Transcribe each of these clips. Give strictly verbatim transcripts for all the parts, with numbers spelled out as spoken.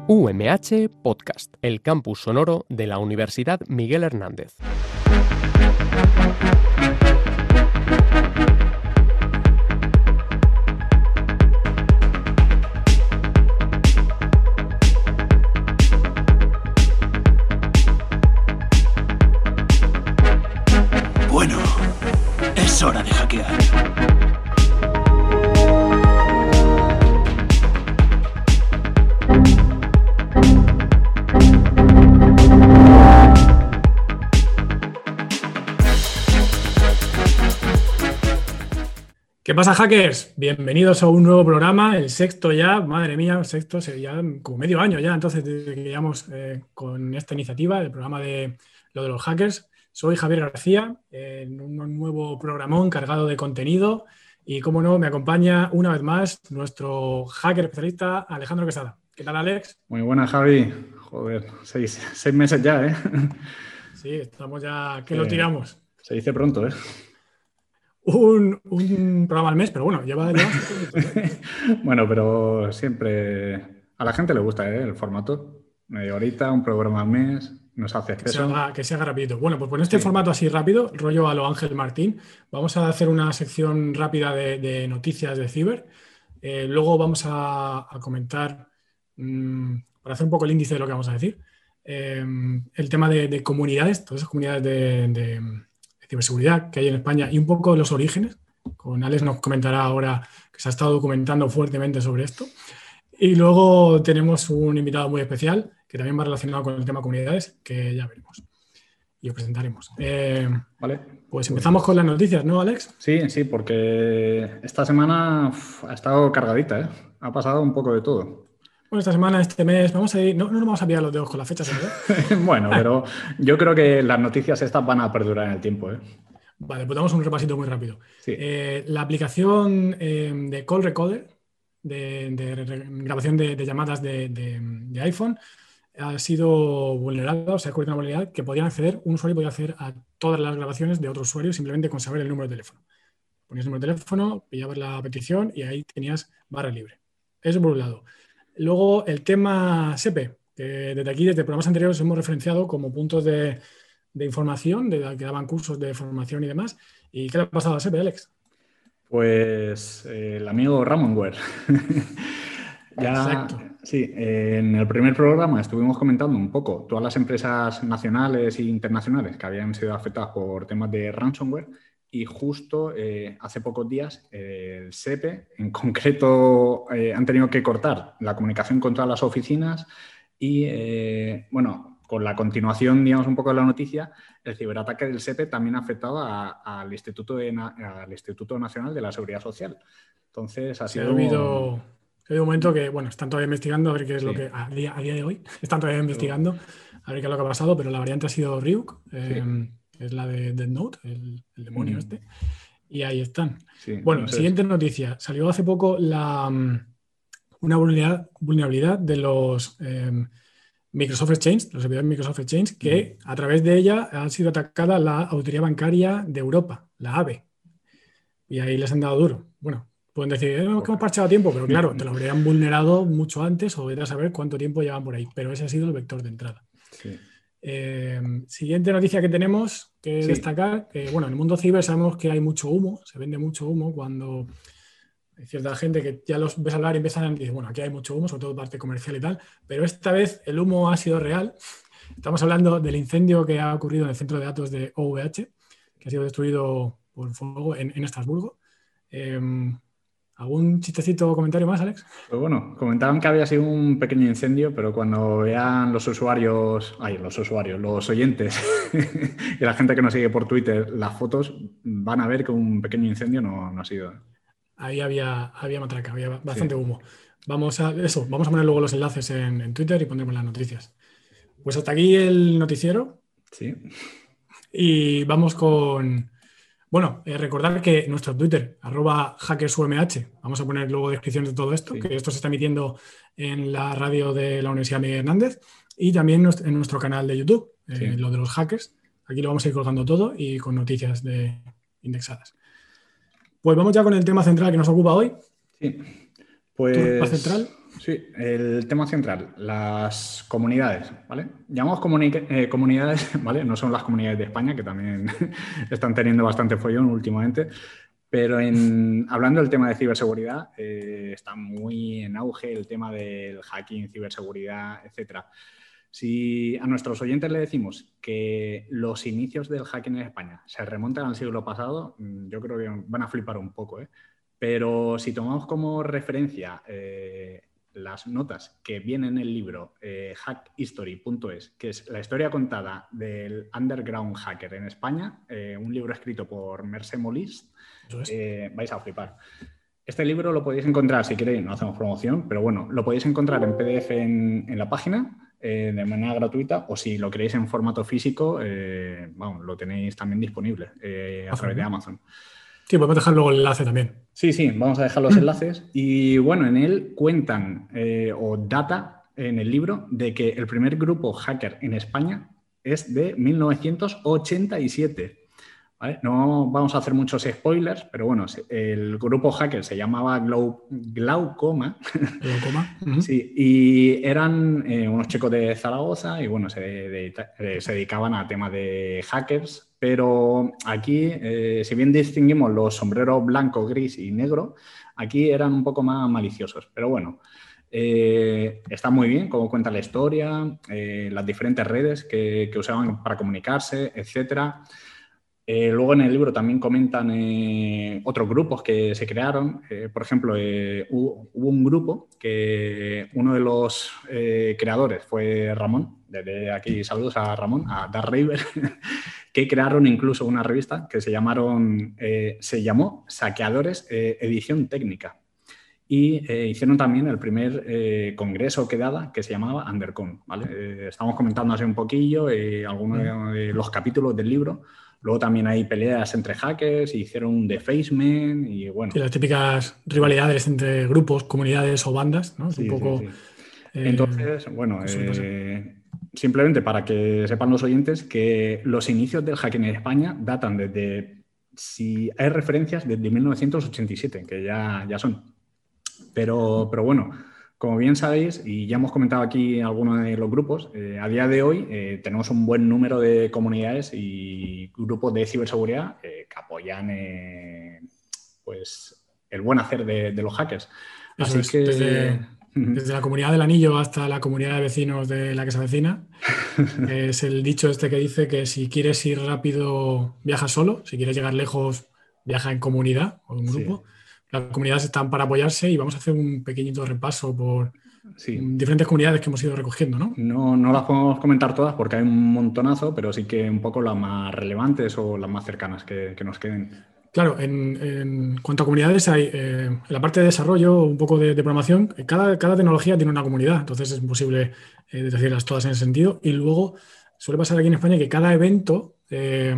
U M H Podcast, el campus sonoro de la Universidad Miguel Hernández. Bueno, es hora de hackear. ¿Qué pasa, hackers? Bienvenidos a un nuevo programa, el sexto ya, madre mía, el sexto, ya como medio año ya, entonces, desde que llevamos eh, con esta iniciativa, el programa de lo de los hackers. Soy Javier García, eh, en un nuevo programón cargado de contenido y, como no, me acompaña una vez más nuestro hacker especialista, Alejandro Quesada. ¿Qué tal, Alex? Muy buenas, Javi. Joder, seis, seis meses ya, ¿eh? Sí, estamos ya, que eh, lo tiramos. Se dice pronto, ¿eh? Un, un programa al mes, pero bueno, lleva... lleva... Bueno, pero siempre a la gente le gusta, ¿eh? El formato. Media horita, un programa al mes, nos hace exceso. Que se haga, que se haga rápido. Bueno, pues con este sí. formato así rápido, rollo a lo Ángel Martín, vamos a hacer una sección rápida de, de noticias de ciber. Eh, luego vamos a, a comentar, mmm, para hacer un poco el índice de lo que vamos a decir, eh, el tema de, de comunidades, todas esas comunidades de... de ciberseguridad que hay en España y un poco los orígenes. Con Alex nos comentará ahora que se ha estado documentando fuertemente sobre esto. Y luego tenemos un invitado muy especial que también va relacionado con el tema comunidades, que ya veremos y os presentaremos. Eh, vale. Pues empezamos con las noticias, ¿no, Alex? Sí, sí, porque esta semana uf, ha estado cargadita, ¿eh? Ha pasado un poco de todo. Bueno, esta semana, este mes, vamos a ir, no, no nos vamos a pillar los dedos con las fechas, ¿verdad? Bueno, pero yo creo que las noticias estas van a perdurar en el tiempo, ¿eh? Vale, pues damos un repasito muy rápido. Sí. Eh, la aplicación eh, de Call Recorder, de, de, de grabación de, de llamadas de, de, de iPhone, ha sido vulnerada, o sea, ha ocurrido una vulnerabilidad que podían acceder, un usuario podía acceder a todas las grabaciones de otro usuario simplemente con saber el número de teléfono. Ponías el número de teléfono, pillabas la petición y ahí tenías barra libre. Eso por un lado. Luego, el tema S E P E, que desde aquí, desde programas anteriores, hemos referenciado como puntos de, de información, de, que daban cursos de formación y demás. ¿Y qué le ha pasado a S E P E, Alex? Pues eh, el amigo Ramonware. Ya, exacto. Sí, eh, en el primer programa estuvimos comentando un poco todas las empresas nacionales e internacionales que habían sido afectadas por temas de ransomware. Y justo eh, hace pocos días eh, el S E P E, en concreto, eh, han tenido que cortar la comunicación con todas las oficinas y, eh, bueno, con la continuación, digamos, un poco de la noticia, el ciberataque del S E P E también ha afectado a, a, al, Instituto de, al Instituto Nacional de la Seguridad Social. Entonces, ha Se sido... ha habido, ha habido un momento que, bueno, están todavía investigando a ver qué es sí. lo que, a día, a día de hoy, están todavía investigando a ver qué es lo que ha pasado, pero la variante ha sido Ryuk. Eh, sí. Es la de Death Note, el, el demonio mm. este. Y ahí están. Sí, bueno, no sé. Siguiente noticia. Salió hace poco la, una vulnerabilidad, vulnerabilidad de los eh, Microsoft Exchange, los servidores Microsoft Exchange, que mm. a través de ella ha sido atacada la Autoridad Bancaria de Europa, la A B E. Y ahí les han dado duro. Bueno, pueden decir, eh, no, que hemos parchado a tiempo, pero claro, te lo habrían vulnerado mucho antes o vete a saber cuánto tiempo llevan por ahí. Pero ese ha sido el vector de entrada. Sí. Eh, siguiente noticia que tenemos que sí. destacar, que bueno, en el mundo ciber sabemos que hay mucho humo, se vende mucho humo cuando hay cierta gente que ya los ves hablar y empiezan a decir, bueno, aquí hay mucho humo, sobre todo parte comercial y tal, pero esta vez el humo ha sido real. Estamos hablando del incendio que ha ocurrido en el centro de datos de O V H, que ha sido destruido por fuego en, en Estrasburgo. Eh, ¿Algún chistecito o comentario más, Alex? Pues bueno, comentaban que había sido un pequeño incendio, pero cuando vean los usuarios, ay, los usuarios, los oyentes y la gente que nos sigue por Twitter las fotos, van a ver que un pequeño incendio no, no ha sido. Ahí había, había matraca, había bastante sí. humo. Vamos a eso, vamos a poner luego los enlaces en, en Twitter y pondremos las noticias. Pues hasta aquí el noticiero. Sí. Y vamos con... Bueno, eh, recordar que nuestro Twitter, arroba hackersumh, vamos a poner luego descripciones de todo esto, sí. que esto se está emitiendo en la radio de la Universidad Miguel Hernández y también en nuestro canal de YouTube, eh, sí. lo de los hackers. Aquí lo vamos a ir colgando todo y con noticias de, indexadas. Pues vamos ya con el tema central que nos ocupa hoy. Sí, pues... ¿Tu tema central? Sí, el tema central, las comunidades, ¿vale? Llamamos comuni- eh, comunidades, ¿vale? No son las comunidades de España, que también están teniendo bastante follón últimamente, pero en, hablando del tema de ciberseguridad, eh, está muy en auge el tema del hacking, ciberseguridad, etcétera. Si a nuestros oyentes le decimos que los inicios del hacking en España se remontan al siglo pasado, yo creo que van a flipar un poco, ¿eh? Pero si tomamos como referencia eh, las notas que vienen en el libro eh, hack history punto es, que es la historia contada del underground hacker en España, eh, un libro escrito por Merce Molist, eh, vais a flipar. Este libro lo podéis encontrar, si queréis, no hacemos promoción, pero bueno, lo podéis encontrar en P D F en, en la página eh, de manera gratuita, o si lo queréis en formato físico, eh, vamos, lo tenéis también disponible eh, a través de Amazon. Sí, podemos dejar luego el enlace también. Sí, sí, vamos a dejar los enlaces. Y bueno, en él cuentan eh, o data en el libro de que el primer grupo hacker en España es de mil novecientos ochenta y siete. ¿Vale? No vamos a hacer muchos spoilers, pero bueno, el grupo hacker se llamaba Glau- Glaucoma. Glaucoma. Uh-huh. Sí, y eran eh, unos chicos de Zaragoza y bueno, se, de, de, se dedicaban a temas de hackers, pero aquí, eh, si bien distinguimos los sombreros blanco, gris y negro, aquí eran un poco más maliciosos, pero bueno. Eh, está muy bien cómo cuenta la historia, eh, las diferentes redes que, que usaban para comunicarse, etcétera. Eh, luego en el libro también comentan eh, otros grupos que se crearon. Eh, por ejemplo, eh, hubo, hubo un grupo que uno de los eh, creadores fue Ramón. Desde aquí saludos a Ramón, a Dark Raver, que crearon incluso una revista que se, llamaron, eh, se llamó Saqueadores eh, Edición Técnica. Y eh, hicieron también el primer eh, congreso que daba, que se llamaba Undercon, ¿vale? Eh, estamos comentando así un poquillo eh, algunos mm. de los capítulos del libro. Luego también hay peleas entre hackers, hicieron un defacement y bueno. Sí, las típicas rivalidades entre grupos, comunidades o bandas, ¿no? Es sí, un poco... Sí, sí. Eh, Entonces, bueno, eh, simplemente para que sepan los oyentes que los inicios del hacking en España datan desde, si hay referencias, desde mil novecientos ochenta y siete, que ya, ya son. Pero, pero bueno, como bien sabéis, y ya hemos comentado aquí algunos de los grupos, eh, a día de hoy eh, tenemos un buen número de comunidades y grupos de ciberseguridad eh, que apoyan eh, pues, el buen hacer de, de los hackers. Eso Así es, que... desde, desde la comunidad del anillo hasta la comunidad de vecinos de la que se avecina, es el dicho este que dice que si quieres ir rápido, viaja solo, si quieres llegar lejos, viaja en comunidad o en un grupo. Sí. Las comunidades están para apoyarse y vamos a hacer un pequeñito repaso por sí. diferentes comunidades que hemos ido recogiendo, ¿no? No, no las podemos comentar todas porque hay un montonazo, pero sí que un poco las más relevantes o las más cercanas que, que nos queden. Claro, en, en cuanto a comunidades, hay eh, en la parte de desarrollo, un poco de, de programación, cada, cada tecnología tiene una comunidad, entonces es imposible eh, decirlas todas en ese sentido. Y luego suele pasar aquí en España que cada evento... Eh,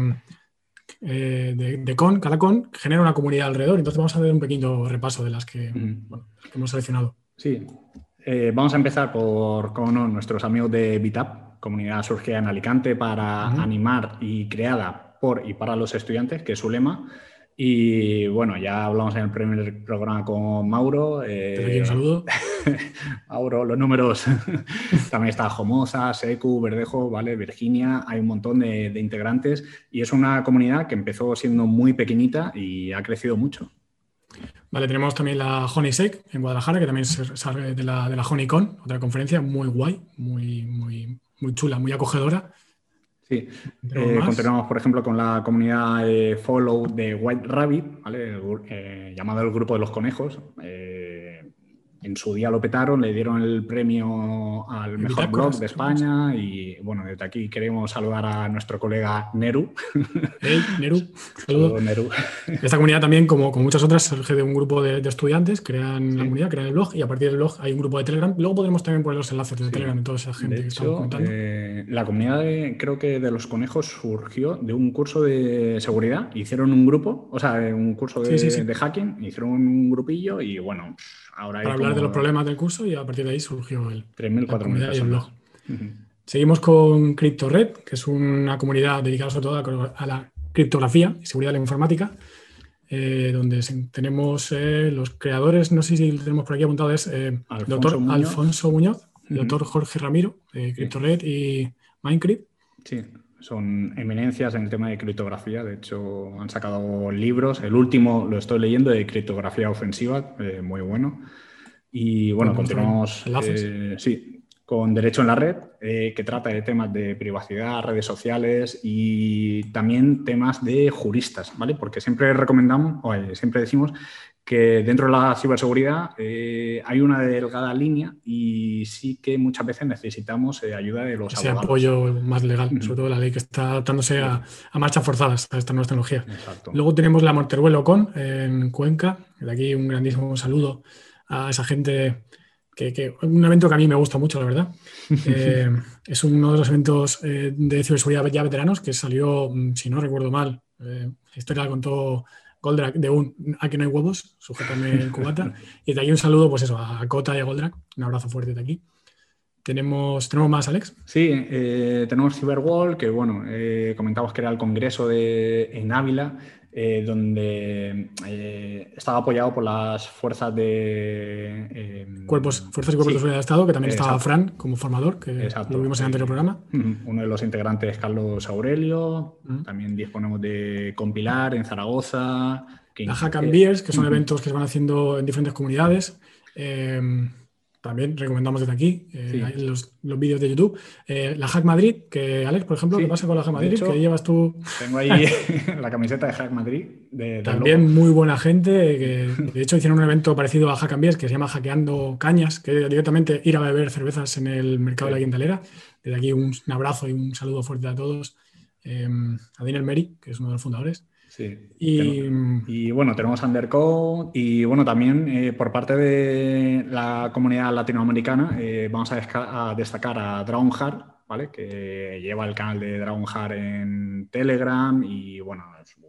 Eh, de, de con, cada con genera una comunidad alrededor, entonces vamos a ver un pequeño repaso de las que, mm. bueno, que hemos seleccionado. Sí, eh, vamos a empezar por, como no, nuestros amigos de Bitap, comunidad surgida en Alicante para uh-huh. animar y creada por y para los estudiantes, que es su lema. Y bueno, ya hablamos en el primer programa con Mauro. Eh, Te doy un saludo. Mauro, los números. También está Jomosa, Secu, Verdejo, ¿vale? Virginia. Hay un montón de, de integrantes y es una comunidad que empezó siendo muy pequeñita y ha crecido mucho. Vale, tenemos también la HoneySec en Guadalajara, que también sale de la, de la HoneyCon, otra conferencia muy guay, muy, muy, muy chula, muy acogedora. Sí, eh, continuamos por ejemplo con la comunidad eh, Follow de White Rabbit, ¿vale? el, eh, llamado el grupo de los conejos. Eh, en su día lo petaron, le dieron el premio al mejor blog de España y bueno, desde aquí queremos saludar a nuestro colega Neru. Hey, Neru, saludo. Neru. Esta comunidad también, como, como muchas otras, surge de un grupo de, de estudiantes, crean sí. la comunidad, crean el blog y a partir del blog hay un grupo de Telegram. Luego podremos también poner los enlaces de sí. Telegram y toda esa gente de que hecho, estamos comentando. Eh, la comunidad de, creo que de los conejos surgió de un curso de seguridad. Hicieron un grupo, o sea, un curso de, sí, sí, sí. de hacking, hicieron un grupillo y bueno, ahora hay para hablar de los problemas del curso y a partir de ahí surgió el tres mil, cuatro mil blog. Uh-huh. Seguimos con CryptoRed, que es una comunidad dedicada sobre todo a la criptografía y seguridad de la informática. eh, donde se, tenemos eh, los creadores, no sé si lo tenemos por aquí apuntado, es eh, el doctor Muñoz. Alfonso Muñoz, el uh-huh. doctor Jorge Ramiro, de CryptoRed sí. y Minecrypt. Sí, son eminencias en el tema de criptografía. De hecho, han sacado libros. El último lo estoy leyendo, de criptografía ofensiva, eh, muy bueno. Y bueno, bueno continuamos eh, sí, con Derecho en la Red, eh, que trata de temas de privacidad, redes sociales y también temas de juristas, ¿vale? Porque siempre recomendamos, o siempre decimos que dentro de la ciberseguridad eh, hay una delgada línea y sí que muchas veces necesitamos eh, ayuda de los Ese abogados. apoyo más legal, uh-huh. sobre todo la ley que está adaptándose sí. a, a marchas forzadas a estas nuevas tecnologías. Exacto. Luego tenemos la Monteruelo Con en Cuenca. De aquí un grandísimo saludo a esa gente, que, que un evento que a mí me gusta mucho, la verdad. Eh, es uno de los eventos eh, de ciberseguridad ya veteranos que salió, si no recuerdo mal, eh, la historia la contó Goldrack, de un aquí no hay huevos, sujétame el cubata. Y de aquí un saludo, pues eso, a Cota y a Goldrack. Un abrazo fuerte de aquí. ¿Tenemos, ¿tenemos más, Alex? Sí, eh, tenemos Cyberwall, que bueno, eh, comentamos que era el congreso de, en Ávila, eh, donde eh, estaba apoyado por las fuerzas de... Eh, cuerpos, fuerzas y cuerpos sí. de seguridad de Estado, que también estaba Exacto. Fran como formador, que Exacto. lo vimos en el anterior programa. Uno de los integrantes, Carlos Aurelio. Uh-huh. También disponemos de Compilar en Zaragoza. Que la Hack and Beers, que son uh-huh. eventos que se van haciendo en diferentes comunidades. Eh, También recomendamos desde aquí eh, sí. los, los vídeos de YouTube. Eh, la Hack Madrid, que Alex, por ejemplo, sí. ¿qué pasa con la Hack Madrid? Hecho, que llevas tú. Tengo ahí la camiseta de Hack Madrid. De, También logo. Muy buena gente. Que de hecho hicieron un evento parecido a Hack and Beers que se llama Hackeando Cañas, que directamente ir a beber cervezas en el mercado sí. de la Quintalera. Desde aquí un, un abrazo y un saludo fuerte a todos. Eh, a Daniel Meri, que es uno de los fundadores. Sí. Y, y bueno, tenemos Undercode y bueno, también eh, por parte de la comunidad latinoamericana eh, vamos a, desca- a destacar a Dragonheart, ¿vale? Que lleva el canal de Dragonheart en Telegram y bueno, su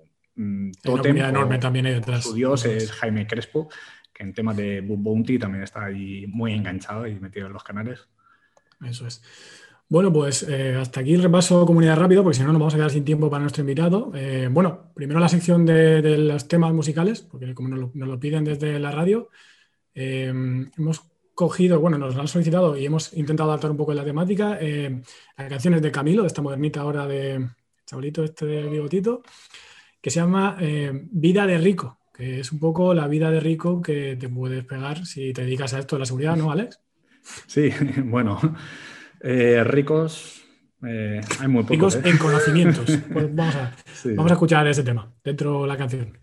um, tótem, una enorme también ahí detrás. Su dios es Jaime Crespo, que en temas de Bug Bounty también está ahí muy enganchado y metido en los canales. Eso es. Bueno, pues eh, hasta aquí el repaso comunidad rápido, porque si no nos vamos a quedar sin tiempo para nuestro invitado. Eh, bueno, primero la sección de, de los temas musicales, porque como nos lo, nos lo piden desde la radio, eh, hemos cogido, bueno, nos lo han solicitado y hemos intentado adaptar un poco la temática eh, a canciones de Camilo, de esta modernita ahora de chavalito este de bigotito, que se llama eh, Vida de Rico, que es un poco la vida de rico que te puedes pegar si te dedicas a esto de la seguridad, ¿no, Alex? Sí, bueno... Eh, ricos, eh, hay muy pocos. Ricos ¿eh? en conocimientos. Pues vamos a, sí. vamos a escuchar ese tema dentro de la canción.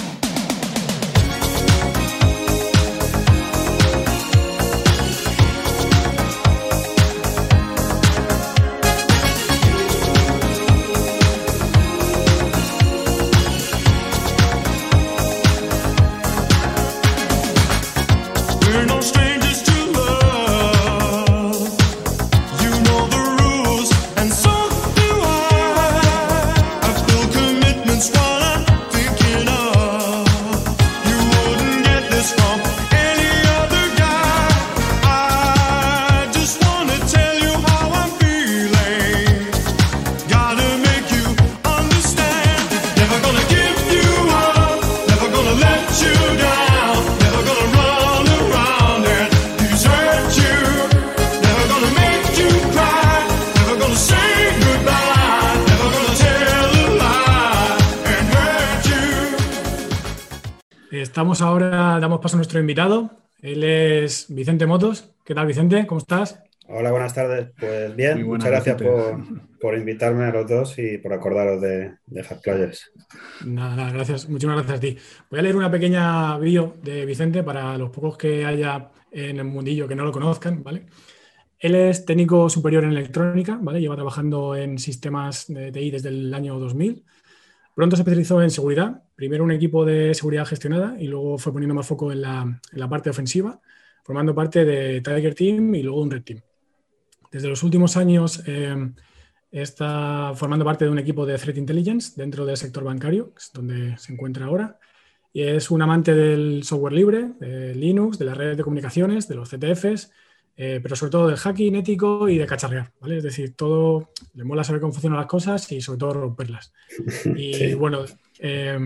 Estamos ahora, damos paso a nuestro invitado. Él es Vicente Motos. ¿Qué tal, Vicente? ¿Cómo estás? Hola, buenas tardes. Pues bien, buenas, muchas gracias por, por invitarme a los dos y por acordaros de, de Hack Players. Nada, nada, gracias. Muchísimas gracias a ti. Voy a leer una pequeña bio de Vicente para los pocos que haya en el mundillo que no lo conozcan, ¿vale? Él es técnico superior en electrónica, ¿vale? Lleva trabajando en sistemas de T I desde el año dos mil. Pronto se especializó en seguridad, primero un equipo de seguridad gestionada y luego fue poniendo más foco en la, en la parte ofensiva, formando parte de Tiger Team y luego un Red Team. Desde los últimos años eh, está formando parte de un equipo de Threat Intelligence dentro del sector bancario, que es donde se encuentra ahora, y es un amante del software libre, de Linux, de las redes de comunicaciones, de los C T Fs, eh, pero sobre todo del hacking ético y de cacharrear, ¿vale? Es decir, todo, le mola saber cómo funcionan las cosas y sobre todo romperlas. Y sí. bueno, eh,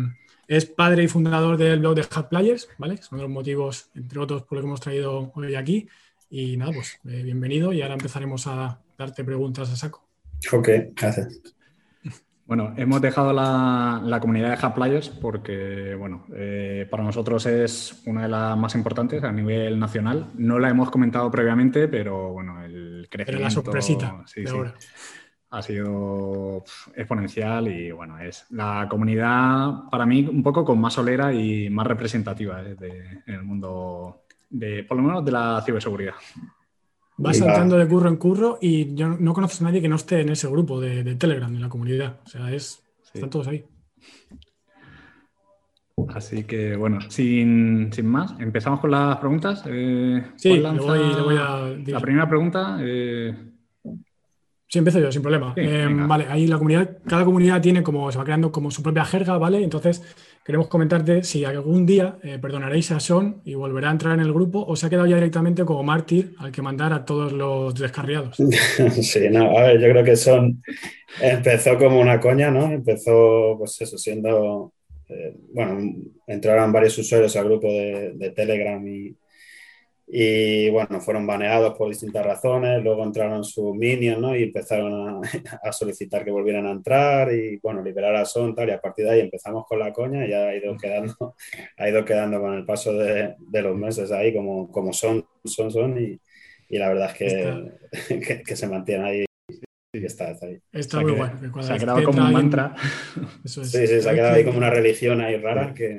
es padre y fundador del blog de Hack Players, ¿vale? Son los motivos, entre otros, por los que hemos traído hoy aquí. Y nada, pues eh, bienvenido y ahora empezaremos a darte preguntas a saco. Ok, gracias. Bueno, hemos dejado la, la comunidad de Hack Players porque, bueno, eh, para nosotros es una de las más importantes a nivel nacional. No la hemos comentado previamente, pero bueno, el crecimiento... Pero la sorpresita sí, de sí, ahora. ha sido pf, exponencial y, bueno, es la comunidad para mí un poco con más solera y más representativa eh, de, en el mundo, de, por lo menos de la ciberseguridad. Vas saltando de curro en curro y yo no conoces a nadie que no esté en ese grupo de, de Telegram, en la comunidad. O sea, es, sí. Están todos ahí. Así que, bueno, sin, sin más, empezamos con las preguntas. Eh, sí, le voy, le voy a decir. La primera pregunta... Eh... Sí, empiezo yo, sin problema. Sí, eh, vale, ahí la comunidad, cada comunidad tiene como, se va creando como su propia jerga, ¿vale? Entonces, queremos comentarte si algún día eh, perdonaréis a Sean y volverá a entrar en el grupo o se ha quedado ya directamente como mártir al que mandar a todos los descarriados. Sí, no, a ver, yo creo que Sean empezó como una coña, ¿no? Empezó, pues eso, siendo... Eh, bueno, entraron varios usuarios al grupo de, de Telegram y... Y bueno, fueron baneados por distintas razones, luego entraron sus minions, ¿no? Y empezaron a, a solicitar que volvieran a entrar y bueno, liberar a Son, tal, y a partir de ahí empezamos con la coña y ya ha ido quedando, ha ido quedando con el paso de, de los meses ahí como, como son, son, son y, y la verdad es que, que, que se mantiene ahí y está, está ahí. Está o sea muy que, bueno. Se ha quedado como un mantra. Eso es. Sí, sí, se ha quedado ahí como una religión ahí rara que...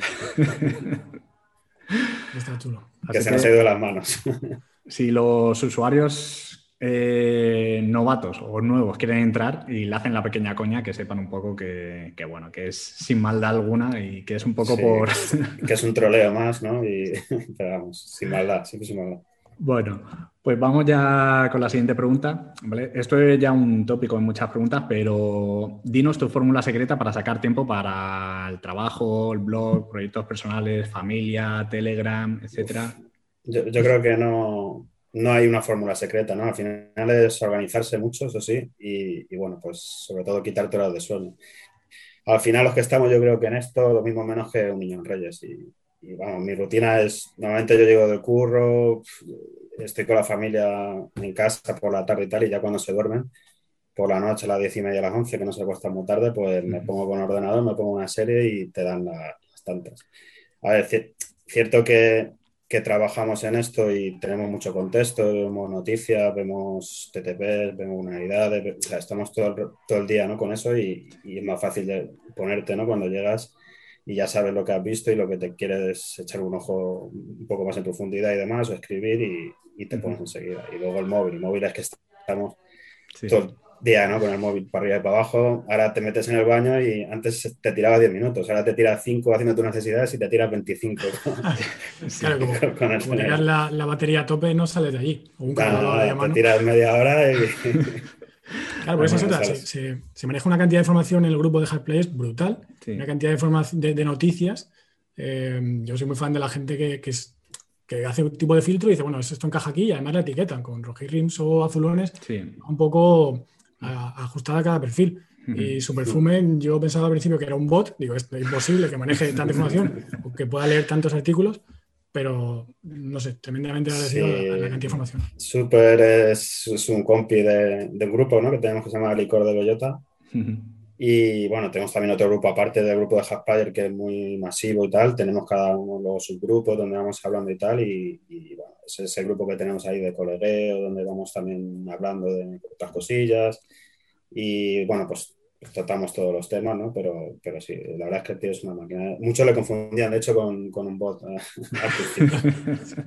Está chulo. Que Así se que, nos ha ido de las manos. Si los usuarios eh, novatos o nuevos quieren entrar y le hacen la pequeña coña, que sepan un poco que, que bueno, que es sin maldad alguna y que es un poco sí, por... que es un troleo más, ¿no? Y, pero vamos, sin maldad, siempre sin maldad. Bueno, pues vamos ya con la siguiente pregunta, ¿vale? Esto es ya un tópico en muchas preguntas, pero dinos tu fórmula secreta para sacar tiempo para el trabajo, el blog, proyectos personales, familia, Telegram, etcétera. Yo, yo creo que no, no hay una fórmula secreta, ¿no? Al final es organizarse mucho, eso sí, y, y bueno, pues sobre todo quitarte horas de sueño. Al final los que estamos, yo creo que en esto, lo mismo menos que un niño en Reyes. Y, y vamos, mi rutina es, normalmente yo llego del curro, estoy con la familia en casa por la tarde y tal, y ya cuando se duermen, por la noche a las diez y media, a las once, que no se acuestan muy tarde, pues me pongo con el ordenador, me pongo una serie y te dan la, las tantas. A ver, c- cierto que, que trabajamos en esto y tenemos mucho contexto, vemos noticias, vemos T T Ps, vemos unidades, o sea, estamos todo el, todo el día, ¿no? Con eso y, y es más fácil de ponerte, ¿no? Cuando llegas y ya sabes lo que has visto y lo que te quieres echar un ojo un poco más en profundidad y demás, o escribir y, y te pones enseguida. Y luego el móvil, el móvil es que estamos Sí. todo el día, ¿no? Con el móvil para arriba y para abajo. Ahora te metes en el baño y antes te tiraba diez minutos, ahora te tiras cinco haciendo tus necesidades y te tiras veinticinco. Claro, como, con, con el como tengas la, la batería a tope, no sales de allí. O un cargador Nada, de mano. te tiras media hora y... Claro, por eso es Bueno, otra. Se, sales. se, se maneja una cantidad de información en el grupo de Hack Players brutal. Sí. Una cantidad de, información, de, de noticias. Eh, yo soy muy fan de la gente que, que, es, que hace un tipo de filtro y dice, bueno, esto encaja aquí y además la etiquetan con rojirrims o azulones, Sí. un poco a, ajustada a cada perfil. Uh-huh. Y su perfume, yo pensaba al principio que era un bot. Digo, es imposible que maneje tanta información o que pueda leer tantos artículos. Pero, no sé, tremendamente agradecido Sí. a la cantidad de información. Super es, es un compi de, de un grupo, ¿no? Que tenemos que se llama Licor de Bellota. Uh-huh. Y bueno, tenemos también otro grupo aparte del grupo de Hackplayer que es muy masivo y tal. Tenemos cada uno los subgrupos donde vamos hablando y tal. Y, y bueno, ese es el grupo que tenemos ahí de colegueo, donde vamos también hablando de otras cosillas. Y bueno, pues tratamos todos los temas, ¿no? Pero, pero sí, la verdad es que el tío es una máquina. Muchos le confundían, de hecho, con, con un bot eh, al principio.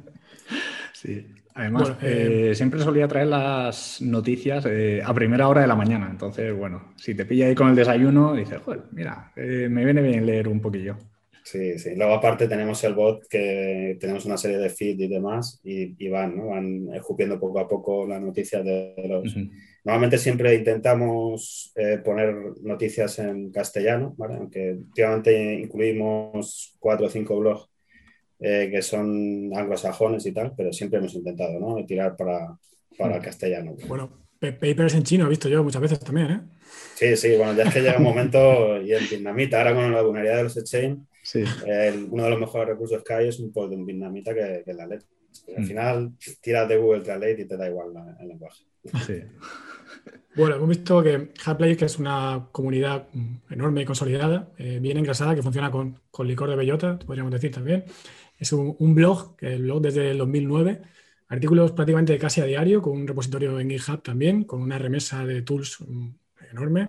Sí. Además, Bueno, eh, eh, siempre solía traer las noticias eh, a primera hora de la mañana. Entonces, bueno, si te pilla ahí con el desayuno, dices, joder, mira, eh, me viene bien leer un poquillo. Sí, sí. Luego aparte tenemos el bot que tenemos una serie de feed y demás y, y van, ¿no? Van escupiendo poco a poco las noticias de, de los... Uh-huh. Normalmente siempre intentamos eh, poner noticias en castellano, ¿vale? Aunque últimamente incluimos cuatro o cinco blogs eh, que son anglosajones y tal, pero siempre hemos intentado, ¿no? Tirar para, para el castellano. Bueno, papers en chino he visto yo muchas veces también, ¿eh? Sí, sí, bueno, ya es que llega un momento y en vietnamita, ahora con la vulnerabilidad de los exchange, Sí. El, uno de los mejores recursos que hay es un post de un vietnamita que, que es la letra. Al Mm. final tiras de Google Translate y te da igual la, el lenguaje. Sí. Bueno, hemos visto que Hardplay, que es una comunidad enorme y consolidada, eh, bien engrasada, que funciona con, con licor de bellota, podríamos decir también. Es un, un blog, que el blog desde el dos mil nueve, artículos prácticamente casi a diario, con un repositorio en GitHub también, con una remesa de tools um, enorme.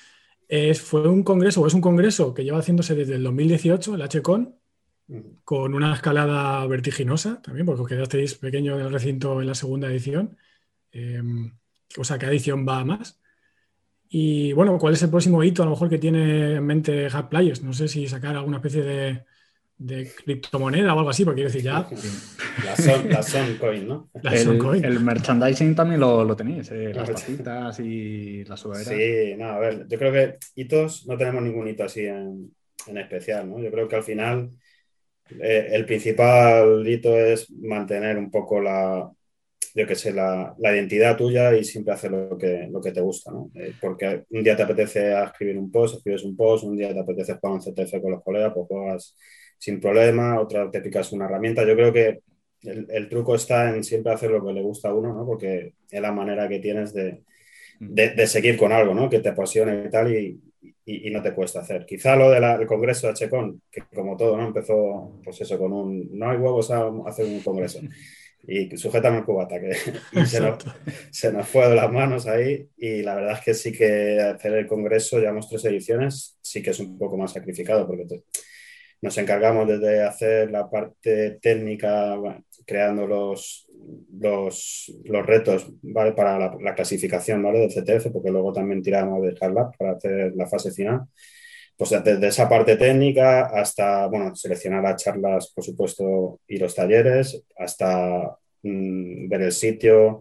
Es, fue un congreso, o es un congreso que lleva haciéndose desde el dos mil dieciocho, el HCon, con una escalada vertiginosa también, porque os quedasteis pequeño en el recinto en la segunda edición. Eh, o sea, cada edición va a más. Y bueno, ¿cuál es el próximo hito a lo mejor que tiene en mente Hub Players? No sé si sacar alguna especie de, de criptomoneda o algo así, porque quiero decir ya... La Son, la Son Coin, ¿no? La Son El, Coin. el merchandising también lo, lo tenéis, eh, las tacitas y las sudaderas. Sí, no, a ver, yo creo que hitos, no tenemos ningún hito así en, en especial, ¿no? Yo creo que al final eh, el principal hito es mantener un poco la, yo qué sé, la, la identidad tuya y siempre hacer lo que, lo que te gusta, ¿no? Eh, porque un día te apetece escribir un post, escribes un post, un día te apetece jugar un C T F con los colegas, pues juegas sin problema, otra te picas una herramienta. Yo creo que el, el truco está en siempre hacer lo que le gusta a uno, ¿no? Porque es la manera que tienes de, de, de seguir con algo, ¿no? Que te apasione y tal y, y, y no te cuesta hacer. Quizá lo del congreso de HCon, que como todo, ¿no? Empezó, pues eso, con un, no hay huevos a hacer un congreso. Y sujétame el cubata, que y se, nos, se nos fue de las manos ahí. Y la verdad es que sí que hacer el congreso, llevamos tres ediciones, sí que es un poco más sacrificado, porque te, nos encargamos desde hacer la parte técnica, bueno, creando los, los, los retos, ¿vale? Para la, la clasificación, ¿vale? Del C T F, porque luego también tiramos de HardLab para hacer la fase final. Pues desde esa parte técnica hasta, bueno, seleccionar las charlas, por supuesto, y los talleres, hasta mmm, ver el sitio,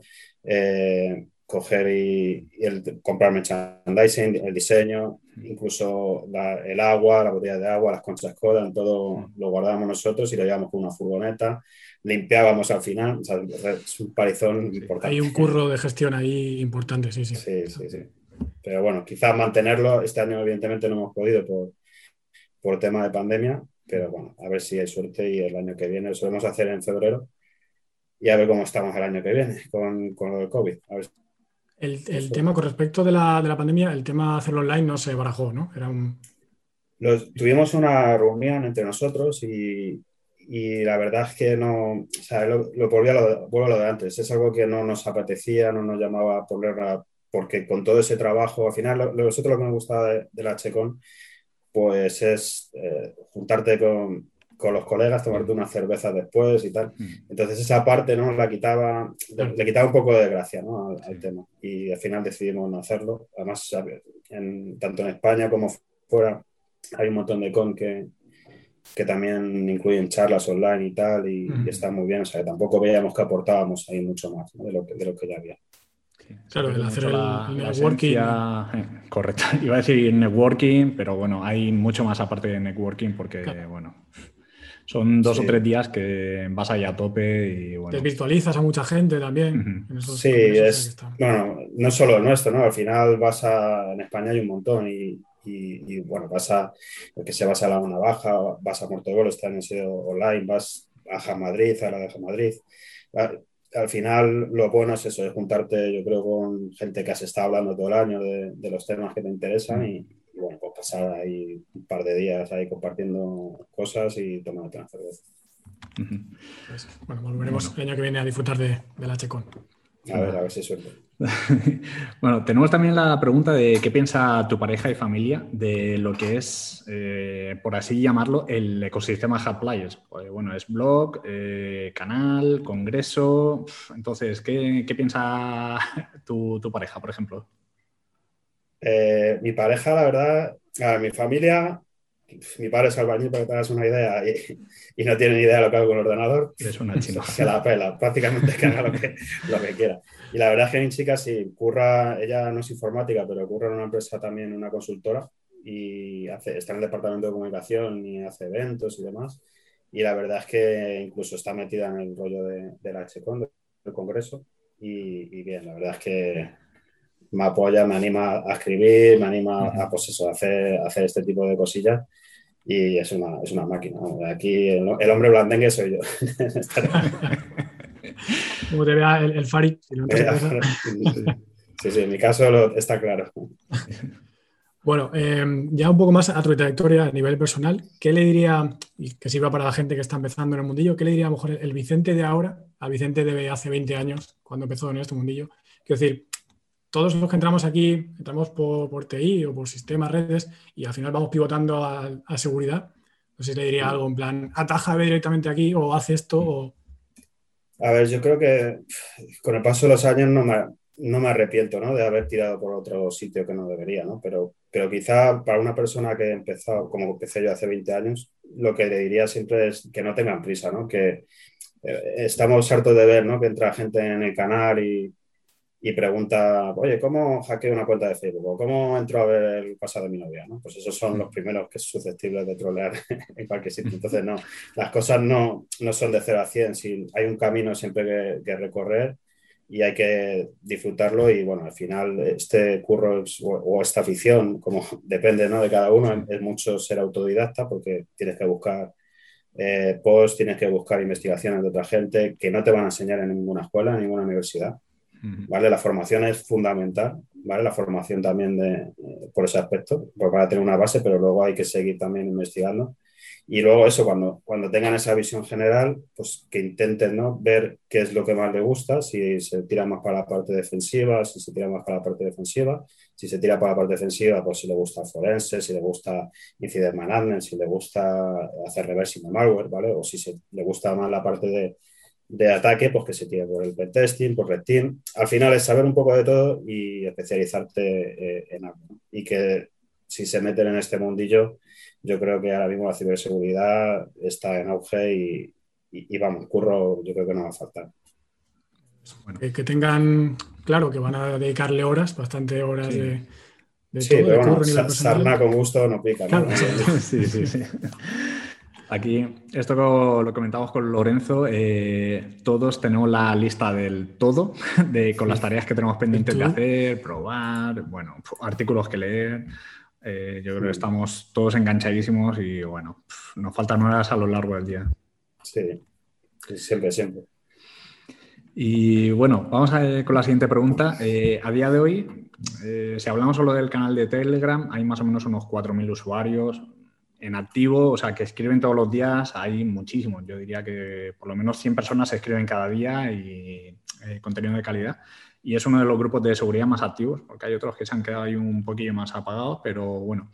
eh, coger y, y el, comprar merchandising, el diseño, incluso la, el agua, la botella de agua, las conchas Kodan, todo lo guardábamos nosotros y lo llevamos con una furgoneta, limpiábamos al final, o sea, es un parizón sí, importante. Hay un curro de gestión ahí importante, sí, sí. Sí, sí, sí. Pero bueno, quizás mantenerlo, este año evidentemente no hemos podido por, por tema de pandemia, pero bueno, a ver si hay suerte y el año que viene lo solemos hacer en febrero y a ver cómo estamos el año que viene con, con lo del COVID. A ver. El, el tema con respecto de la, de la pandemia, el tema de hacerlo online no se barajó, ¿no? Era un... Los, tuvimos una reunión entre nosotros y, y la verdad es que no, o sea, lo, lo volví a lo, vuelvo a lo de antes, es algo que no nos apetecía, no nos llamaba a ponerla, porque con todo ese trabajo, al final, lo, nosotros lo que me gustaba de, de la HCon, pues es eh, juntarte con, con los colegas, tomarte una cerveza después y tal. Entonces esa parte, ¿no? La quitaba, le, le quitaba un poco de gracia, ¿no? al, al tema. Y al final decidimos no hacerlo. Además, en, tanto en España como fuera, hay un montón de con que, que también incluyen charlas online y tal, y, mm. y está muy bien. O sea, que tampoco veíamos que aportábamos ahí mucho más, ¿no? de, lo que, de lo que ya había. Claro, el hacer el, la, el la networking. Esencia, eh, correcto, iba a decir networking, pero bueno, hay mucho más aparte de networking porque, claro. bueno, son dos sí. o tres días que vas ahí a tope y bueno. Te virtualizas a mucha gente también. Uh-huh. En esos sí, es, bueno, no es solo el nuestro, ¿no? Al final vas a, en España hay un montón y, y, y bueno, vas a, el que se vas a la Una Baja, vas a Mortegol, está en ese online, vas a Madrid, a la de Madrid. Al final lo bueno es eso, es juntarte, yo creo, con gente que has estado hablando todo el año de, de los temas que te interesan y, y bueno, pues pasar ahí un par de días ahí compartiendo cosas y tomándote una cerveza. Uh-huh. Pues, bueno, volveremos bueno. el año que viene a disfrutar de, de la HCon. A ver, a ver si suerte. Bueno, tenemos también la pregunta de qué piensa tu pareja y familia de lo que es, eh, por así llamarlo, el ecosistema Hub Players. Pues, bueno, es blog, eh, canal, congreso. Entonces, ¿qué, qué piensa tu, tu pareja, por ejemplo? Eh, mi pareja, la verdad, a ver, mi familia, mi padre es albañil para que te hagas una idea y, y no tiene ni idea de lo que hago con el ordenador. Es una china. Se la pela, prácticamente que haga lo que, lo que quiera. Y la verdad es que mi chica sí, curra, ella no es informática, pero curra en una empresa también, una consultora, y hace, está en el departamento de comunicación y hace eventos y demás. Y la verdad es que incluso está metida en el rollo de, de la HCon, del congreso, y, y bien, la verdad es que me apoya, me anima a escribir, me anima uh-huh. a, pues eso, a, hacer, a hacer este tipo de cosillas. y es una, es una máquina. ¿no? Aquí el, el hombre blandengue soy yo. Como te vea el, el Fari. Si no te sí, sí, en mi caso lo, está claro. Bueno, eh, ya un poco más a tu trayectoria a nivel personal, ¿qué le diría, y que sirva para la gente que está empezando en el mundillo, qué le diría a lo mejor el Vicente de ahora a Vicente de hace veinte años, cuando empezó en este mundillo? Quiero decir, todos los que entramos aquí, entramos por, por T I o por sistemas, redes, y al final vamos pivotando a, a seguridad. No sé si le diría algo en plan, ataja ve directamente aquí o haz esto. O... A ver, yo creo que con el paso de los años no me, no me arrepiento, ¿no? De haber tirado por otro sitio que no debería, ¿no? Pero, pero quizá para una persona que empezó, como empecé yo hace veinte años, lo que le diría siempre es que no tengan prisa, ¿no? Que eh, estamos hartos de ver, ¿no? Que entra gente en el canal y, y pregunta, oye, ¿cómo hackeo una cuenta de Facebook? ¿O cómo entro a ver el pasado de mi novia? ¿no? Pues esos son los primeros que son susceptibles de trolear en cualquier sitio. Entonces, no, las cosas no, no son de cero a cien. Si hay un camino siempre que, que recorrer y hay que disfrutarlo y, bueno, al final este curro es, o, o esta afición, como depende, ¿no? de cada uno, es mucho ser autodidacta porque tienes que buscar eh, posts, tienes que buscar investigaciones de otra gente que no te van a enseñar en ninguna escuela, en ninguna universidad. ¿Vale? La formación es fundamental, ¿vale? La formación también de, eh, por ese aspecto, para tener una base, pero luego hay que seguir también investigando. Y luego eso, cuando, cuando tengan esa visión general, pues que intenten, ¿no? ver qué es lo que más les gusta, si se tira más para la parte defensiva, si se tira más para la parte defensiva, si se tira para la parte defensiva, pues si le gusta forense, si le gusta incident management, si le gusta hacer reversing de malware, ¿vale? O si se, le gusta más la parte de de ataque, pues que se tire por el pentesting, por red team. Al final es saber un poco de todo y especializarte eh, en algo. ¿no? Y que si se meten en este mundillo, yo creo que ahora mismo la ciberseguridad está en auge y, y, y vamos, curro yo creo que no va a faltar. Bueno. Que, que tengan claro que van a dedicarle horas, bastante horas sí. de, de sí, todo. Pero de bueno, sa sarna con gusto no pica. Claro, ¿no? sí, sí, sí. Aquí, esto lo, lo comentamos con Lorenzo, eh, todos tenemos la lista del todo, de, con las tareas que tenemos pendientes de hacer, probar, bueno, artículos que leer. Eh, yo creo que estamos todos enganchadísimos y bueno, nos faltan horas a lo largo del día. Sí, siempre, siempre. Y bueno, vamos a ver con la siguiente pregunta. Eh, a día de hoy, eh, si hablamos solo del canal de Telegram, hay más o menos unos cuatro mil usuarios en activo, o sea, que escriben todos los días, hay muchísimos. Yo diría que por lo menos cien personas escriben cada día y eh, contenido de calidad. Y es uno de los grupos de seguridad más activos, porque hay otros que se han quedado ahí un poquillo más apagados, pero bueno.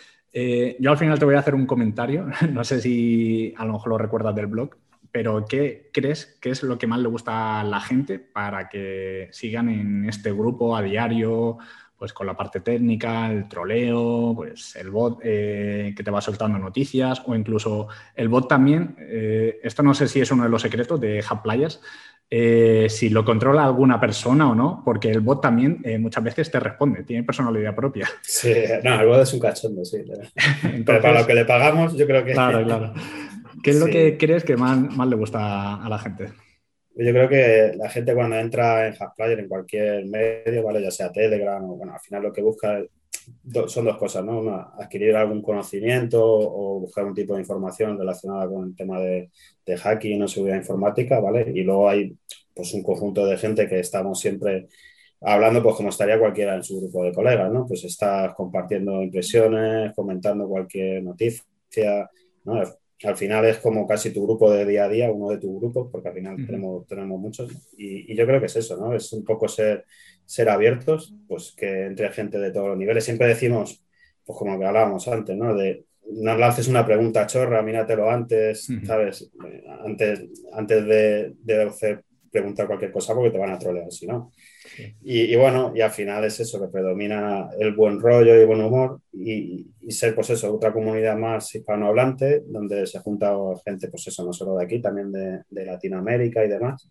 Eh, yo al final te voy a hacer un comentario, no sé si a lo mejor lo recuerdas del blog, pero ¿qué crees que es lo que más le gusta a la gente para que sigan en este grupo a diario? Pues con la parte técnica, el troleo, pues el bot eh, que te va soltando noticias o incluso el bot también, eh, esto no sé si es uno de los secretos de Hack Players, eh, si lo controla alguna persona o no, porque el bot también eh, muchas veces te responde, tiene personalidad propia. Sí, no, el bot es un cachondo, sí. Entonces, pero para lo que le pagamos, yo creo que... Claro, claro. ¿Qué es sí. lo que crees que más, más le gusta a la gente? Yo creo que la gente cuando entra en Hackplayer, en cualquier medio, ¿vale? Ya sea Telegram o, bueno, al final lo que busca son dos cosas, ¿no? Una, adquirir algún conocimiento o buscar un tipo de información relacionada con el tema de, de hacking o seguridad informática, ¿vale? Y luego hay pues un conjunto de gente que estamos siempre hablando, pues como estaría cualquiera en su grupo de colegas, ¿no? Pues estás compartiendo impresiones, comentando cualquier noticia, ¿no? Al final es como casi tu grupo de día a día, uno de tus grupos, porque al final uh-huh. tenemos, tenemos muchos. Y, y yo creo que es eso, ¿no? Es un poco ser, ser abiertos, pues que entre gente de todos los niveles. Siempre decimos, pues como que hablábamos antes, ¿no? De no lances una pregunta chorra, míratelo antes, uh-huh. ¿sabes? Antes, antes de, de hacer preguntar cualquier cosa porque te van a trolear, si no. Sí. Y, y bueno, y al final es eso, que predomina el buen rollo y el buen humor y, y ser, pues eso, otra comunidad más hispanohablante, donde se junta gente, pues eso, no solo de aquí, también de, de Latinoamérica y demás,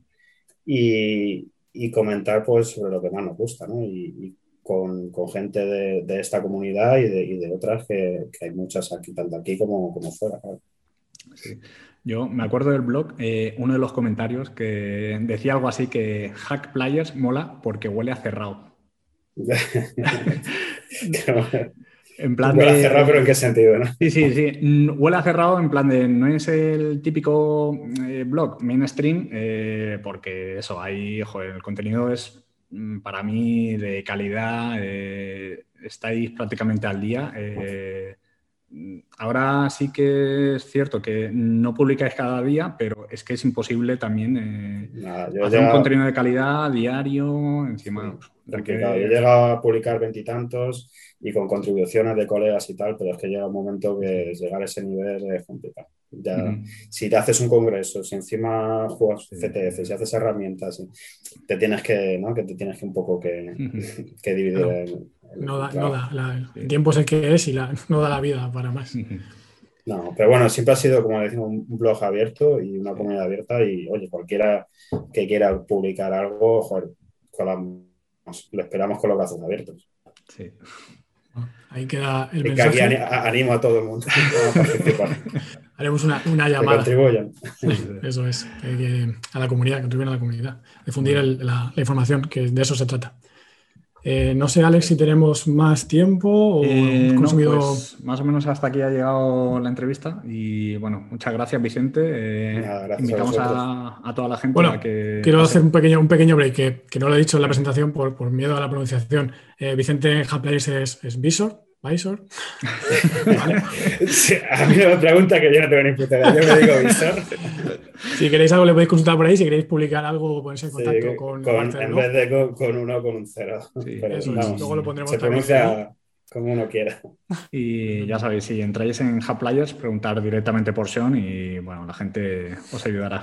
y, y comentar, pues, sobre lo que más nos gusta, ¿no? Y, y con, con gente de, de esta comunidad y de, y de otras que, que hay muchas aquí, tanto aquí como, como fuera, claro. Sí. Yo me acuerdo del blog, eh, uno de los comentarios que decía algo así que Hack Players mola porque huele a cerrado. En plan huele de... a cerrado, pero ¿en qué sentido? ¿No? Sí, sí, sí. Huele a cerrado en plan de no es el típico eh, blog mainstream, eh, porque eso, ahí, joder, el contenido es para mí de calidad, eh, estáis prácticamente al día. Eh, ahora sí que es cierto que no publicáis cada día, pero es que es imposible también eh, Nada, yo hacer ya... un contenido de calidad diario, encima... Sí, complicado. Yo he llegado a publicar veintitantos y, y con contribuciones de colegas y tal, pero es que llega un momento que llegar a ese nivel es complicado. Ya, uh-huh. Si te haces un congreso, si encima juegas C T F, si haces herramientas, te tienes que, ¿no? Que te tienes que un poco que, uh-huh. que dividir. No, el, el no da, no da la, el tiempo es el que es y la, no da la vida para más. Uh-huh. No, pero bueno, siempre ha sido, como decimos, un blog abierto y una comunidad abierta y, oye, cualquiera que quiera publicar algo, joder, colamos, lo esperamos con los brazos abiertos. Sí. Ahí queda el y mensaje. Que aquí animo a todo el mundo a participar. Haremos una, una llamada. Que contribuyan. Eso es, que, a la comunidad, que contribuyan a la comunidad. Difundir el, la, la información, que de eso se trata. Eh, no sé, Alex, si tenemos más tiempo o eh, hemos consumido... No, pues más o menos hasta aquí ha llegado la entrevista y bueno, muchas gracias, Vicente. Eh, Nada, gracias invitamos a, a, a toda la gente bueno, a que... Quiero pase. hacer un pequeño, un pequeño break, que, que no lo he dicho en la presentación por, por miedo a la pronunciación. Eh, Vicente en Haplayers es, es Visor. Visor. ¿Vale? Sí, a mí no me pregunta que yo no tengo ni puta idea. Yo me digo Visor. Si queréis algo, le podéis consultar por ahí. Si queréis publicar algo, ponerse en contacto sí, con, con, con En vez de con, con uno, con un cero. Sí, pero, eso vamos, luego lo pondremos se pronuncia como uno quiera. Y ya sabéis, si entráis en Haplayers, preguntar directamente por Sean y bueno, la gente os ayudará.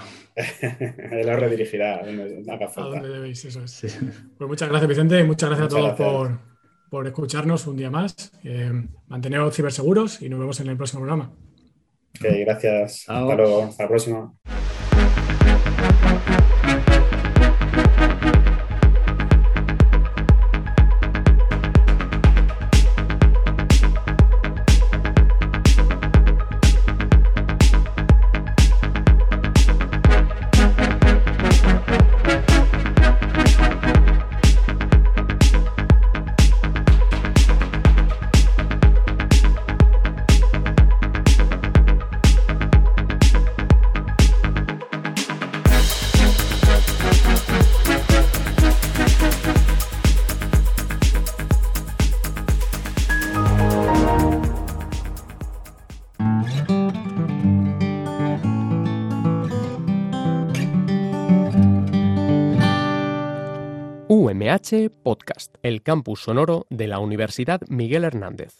Él os redirigirá a donde haga falta. A donde debéis, eso es. Sí. Pues muchas gracias, Vicente, y muchas gracias muchas a todos gracias. por... por escucharnos un día más. Eh, manteneos ciberseguros y nos vemos en el próximo programa. Ok, gracias. Chao. Hasta luego. Hasta la próxima. U M H Podcast, el campus sonoro de la Universidad Miguel Hernández.